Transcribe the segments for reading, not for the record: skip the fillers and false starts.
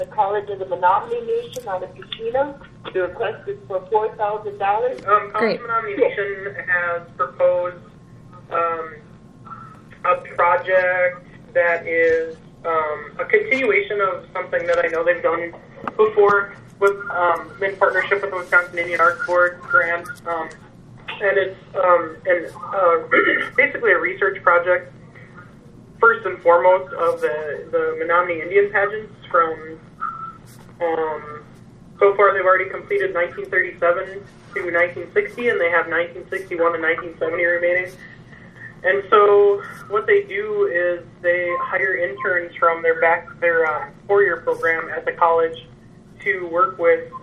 the College of the Menominee Nation out of Keshena. The request is for $4,000. College of Menominee Nation has proposed a project that is a continuation of something that I know they've done before with in partnership with the Wisconsin Indian Arts Board grant, and it's basically a research project. First and foremost of the Menominee Indian pageants from so far they've already completed 1937 to 1960, and they have 1961 and 1970 remaining. And so what they do is they hire interns from their four-year program at the college to work with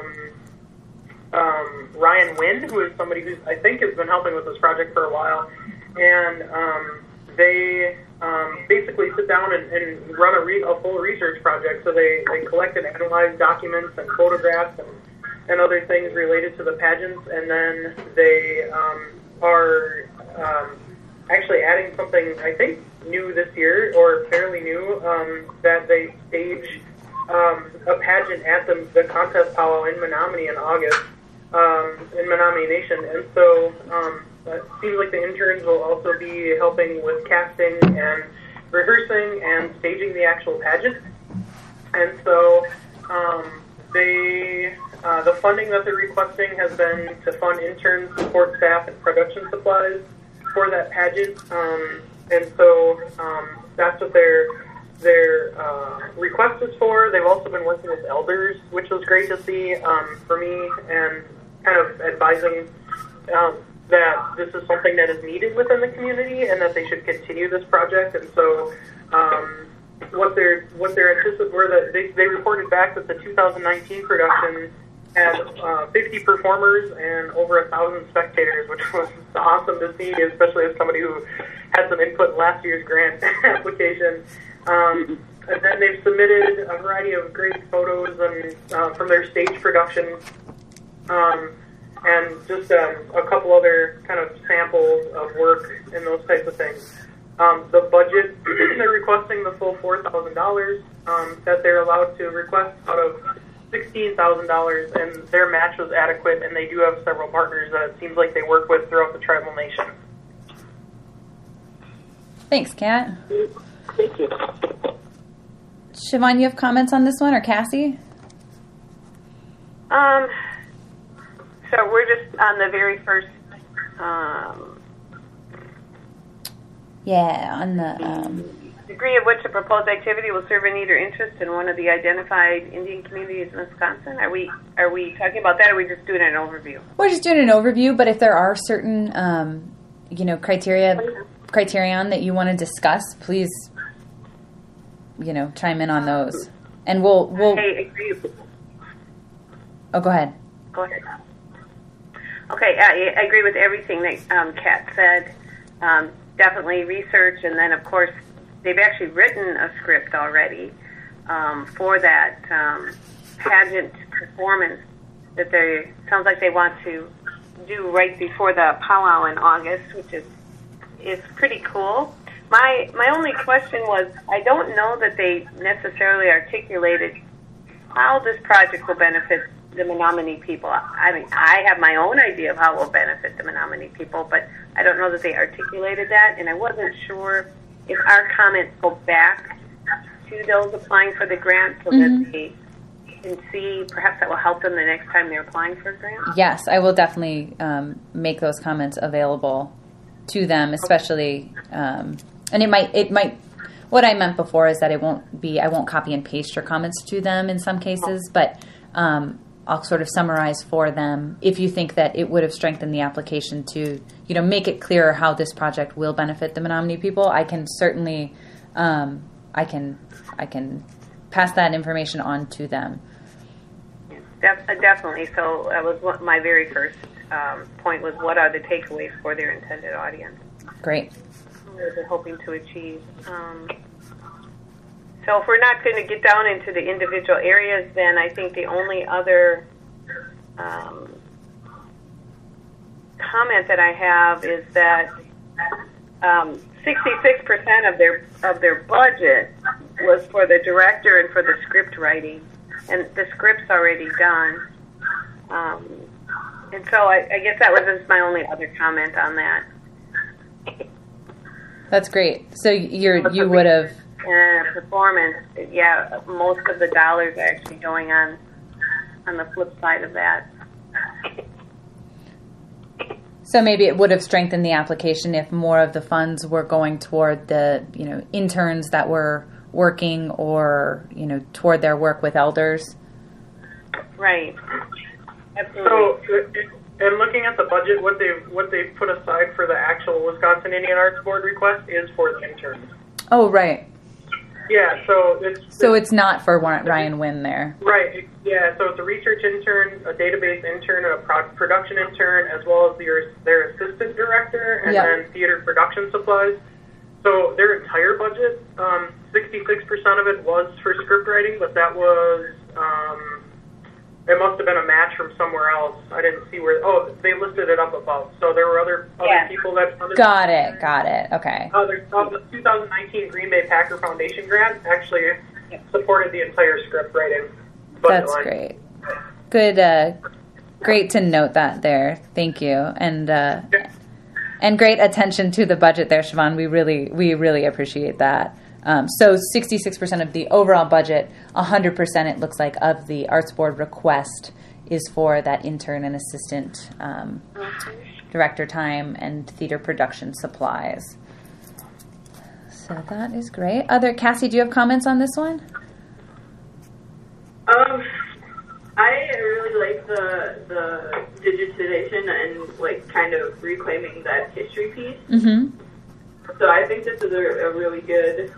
Ryan Wind, who is somebody who I think has been helping with this project for a while, and they basically sit down and run a full research project. So they collect and analyze documents and photographs and other things related to the pageants, and then they are actually adding something I think new this year, or fairly new, that they stage a pageant at the contest powwow in Menominee in August, in Menominee Nation. And so it seems like the interns will also be helping with casting and rehearsing and staging the actual pageant. And so the funding that they're requesting has been to fund interns, support staff, and production supplies for that pageant. And so that's what their request is for. They've also been working with elders, which was great to see for me, and kind of advising that this is something that is needed within the community and that they should continue this project. And so what they're anticipating were that they reported back that the 2019 production had 50 performers and over 1,000 spectators, which was awesome to see, especially as somebody who had some input in last year's grant application. And then they've submitted a variety of great photos and from their stage production, and just a couple other kind of samples of work and those types of things. The budget, they're requesting the full $4,000 that they're allowed to request out of $16,000, and their match was adequate, and they do have several partners that it seems like they work with throughout the tribal nation. Thanks, Kat. Thank you. Siobhan, you have comments on this one, or Cassie? So we're just on the very first. On the degree of which a proposed activity will serve a need or interest in one of the identified Indian communities in Wisconsin. Are we talking about that, or are we just doing an overview? We're just doing an overview, but if there are certain criterion that you want to discuss, please chime in on those, and we'll. I agree. Oh, go ahead. Go ahead. Okay, I agree with everything that Kat said. Definitely research, and then of course they've actually written a script already for that pageant performance that sounds like they want to do right before the powwow in August, which is pretty cool. My only question was, I don't know that they necessarily articulated how this project will benefit the Menominee people. I mean, I have my own idea of how it will benefit the Menominee people, but I don't know that they articulated that, and I wasn't sure if our comments go back to those applying for the grant so that they can see, perhaps that will help them the next time they're applying for a grant. Yes, I will definitely make those comments available to them, especially, and it might. What I meant before is that I won't copy and paste your comments to them in some cases, but I'll sort of summarize for them if you think that it would have strengthened the application to, make it clearer how this project will benefit the Menominee people. I can certainly, I can pass that information on to them. Definitely. So that was my very first point, was what are the takeaways for their intended audience. Great. What they're hoping to achieve. So if we're not going to get down into the individual areas, then I think the only other comment that I have is that 66% of their budget was for the director and for the script writing, and the script's already done. And so I guess that was just my only other comment on that. That's great. So you would have. And performance, yeah, most of the dollars are actually going on the flip side of that. So maybe it would have strengthened the application if more of the funds were going toward the, interns that were working or, toward their work with elders. Right. Absolutely. So, and looking at the budget, what they've put aside for the actual Wisconsin Indian Arts Board request is for the interns. Oh, right. Yeah, so it's not for Ryan Wynn there. Right, yeah, so it's a research intern, a database intern, and a production intern, as well as their assistant director, and then theater production supplies. So their entire budget, 66% of it was for script writing, but that was, it must have been a match from somewhere else. I didn't see where, they listed it up above. So there were other people that... Got it, okay. The 2019 Green Bay Packer Foundation grant actually supported the entire script writing budget That's line. great. Good, great to note that there. Thank you. And great attention to the budget there, Siobhan. We really appreciate that. So 66% of the overall budget, 100% it looks like of the Arts Board request is for that intern and assistant director time and theater production supplies. So that is great. Cassie, do you have comments on this one? I really like the digitization and like kind of reclaiming that history piece. Mm-hmm. So I think this is a really good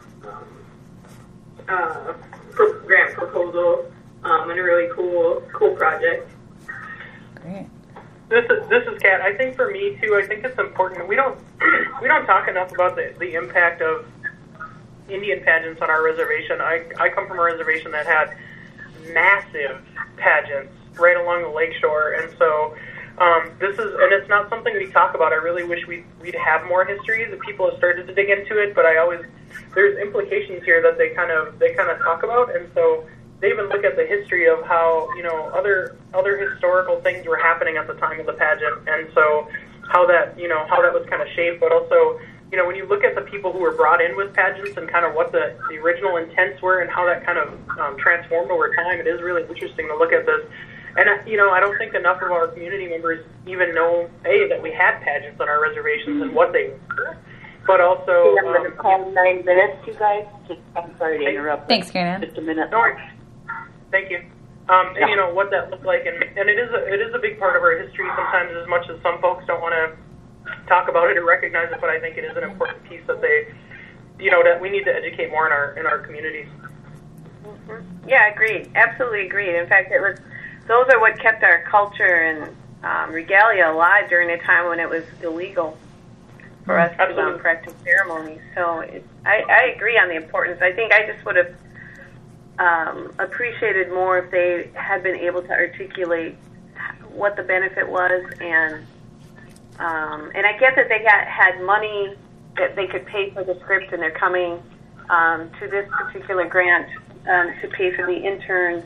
grant proposal and a really cool project. Great. This is Kat. I think for me too, I think it's important. We don't talk enough about the impact of Indian pageants on our reservation. I come from a reservation that had massive pageants right along the lakeshore, and so and it's not something we talk about. I really wish we'd have more history. The people have started to dig into it, but there's implications here that they kind of talk about, and so they even look at the history of how other historical things were happening at the time of the pageant, and so how that was kind of shaped, but also when you look at the people who were brought in with pageants and kind of what the original intents were and how that kind of transformed over time, it is really interesting to look at this. And I don't think enough of our community members even know that we had pageants on our reservations and what they were, but also. I'm going to call 9 minutes, you guys. I'm sorry to interrupt. Thanks, Karen. Just a minute. No worries. Thank you. And what that looked like, and it is a big part of our history. Sometimes, as much as some folks don't want to talk about it or recognize it, but I think it is an important piece that that we need to educate more in our communities. Mm-hmm. Yeah, agreed. Absolutely agreed. In fact, those are what kept our culture and regalia alive during a time when it was illegal for us to practice ceremonies. So I agree on the importance. I think I just would have appreciated more if they had been able to articulate what the benefit was, and I get that they had money that they could pay for the script, and they're coming to this particular grant to pay for the interns.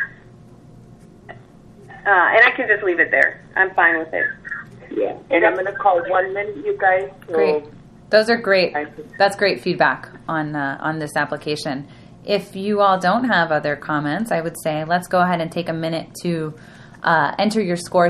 And I can just leave it there. I'm fine with it. Yeah, and I'm going to call 1 minute, you guys. So great. Those are great. That's great feedback on this application. If you all don't have other comments, I would say let's go ahead and take a minute to enter your scores